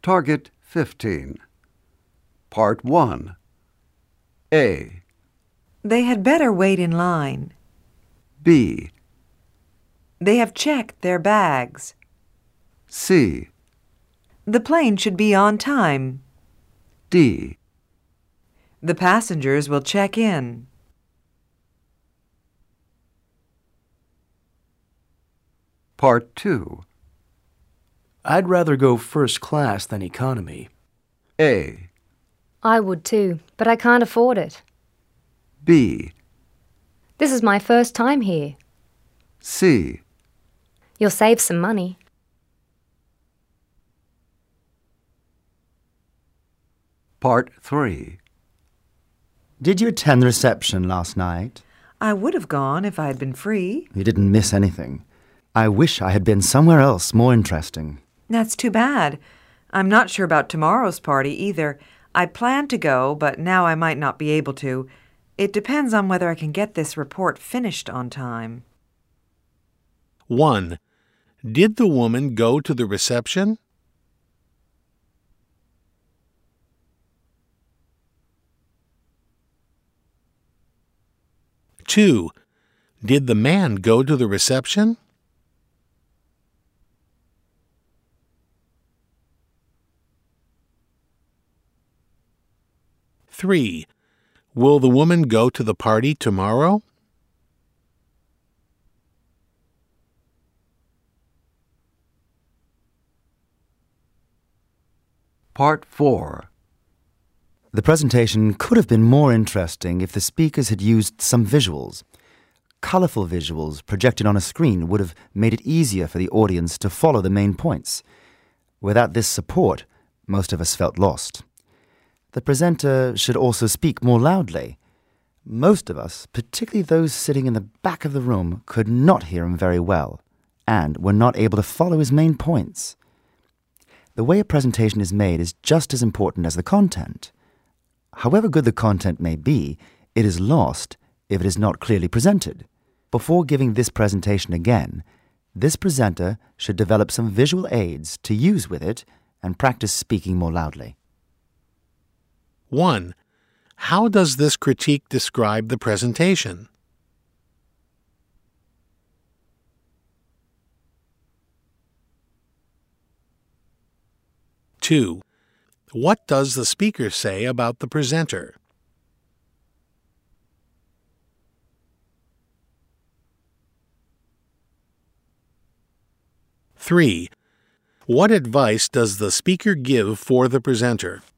Target 15. Part 1. A. They had better wait in line. B. They have checked their bags. C. The plane should be on time. D. The passengers will check in. Part 2. I'd rather go first class than economy. A. I would too, but I can't afford it. B. This is my first time here. C. You'll save some money. Part 3. Did you attend the reception last night? I would have gone if I had been free. You didn't miss anything. I wish I had been somewhere else more interesting. That's too bad. I'm not sure about tomorrow's party either. I planned to go, but now I might not be able to. It depends on whether I can get this report finished on time. 1. Did the woman go to the reception? Two. Did the man go to the reception? 3. Will the woman go to the party tomorrow? 4. The presentation could have been more interesting if the speakers had used some visuals. Colorful visuals projected on a screen would have made it easier for the audience to follow the main points. Without this support, most of us felt lost. The presenter should also speak more loudly. Most of us, particularly those sitting in the back of the room, could not hear him very well and were not able to follow his main points. The way a presentation is made is just as important as the content. However good the content may be, it is lost if it is not clearly presented. Before giving this presentation again, this presenter should develop some visual aids to use with it and practice speaking more loudly. 1. How does this critique describe the presentation? 2. What does the speaker say about the presenter? 3. What advice does the speaker give for the presenter?